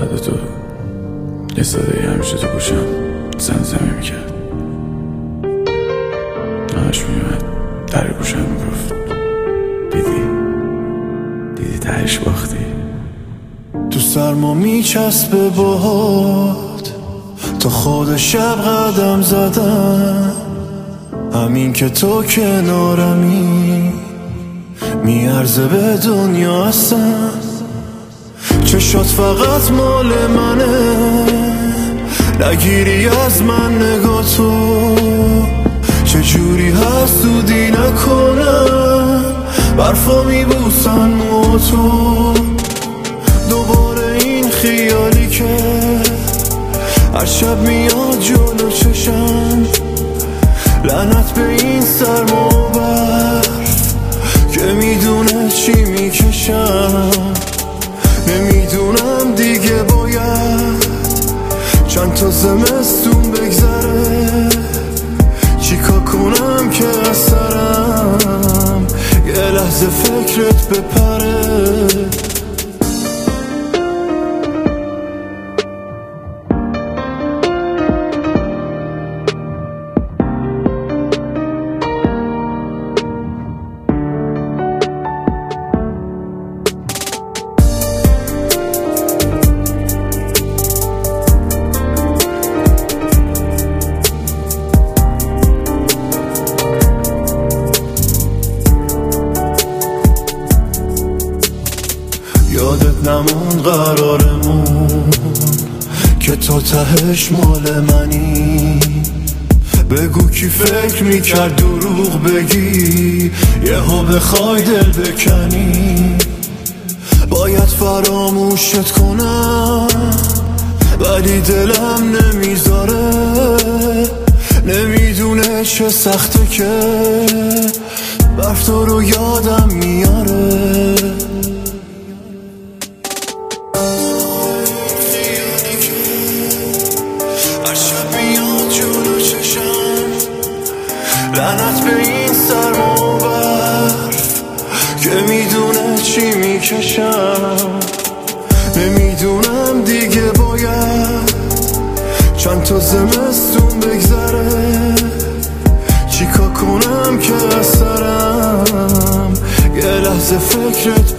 یاد تو یه صدایی همیشه تو گوشم زمزمه میکرد. همش میومد در گوشم میگفت دیدی تهش باختی. تو سرما میچسبه باد تا خود شب قدم زدم. همین که تو کنارمی میارزه به دنیا هستم. چشات فقط مال منه، نگیری از من نگاه تو. چجوری هست دودی نکنم، برفا میبوسن مو تو. دوباره این خیالی که هر شب میاد جلو چشم. لعنت به این سرما و برف که میدونه چی میکشم. نمیدونم دیگه باید چند تا زمستون بگذره، چیکار کنم که از سرم یه لحظه فکرت بپره. یادت نمون قرارمون که تا تهش مال منی. بگو کی فکر میکرد دروغ بگی، یهو بخوای دل بکنی. باید فراموشت کنم ولی دلم نمیذاره. نمیدونه چه سخته که برف تو رو یادم میاره. هر شب میاد جلو چشم، لعنت به این سرما و برف که میدونه چی میکشم. نمیدونم دیگه باید چند تا زمستون بگذره، چیکار کنم که از سرم یه لحظه فکرت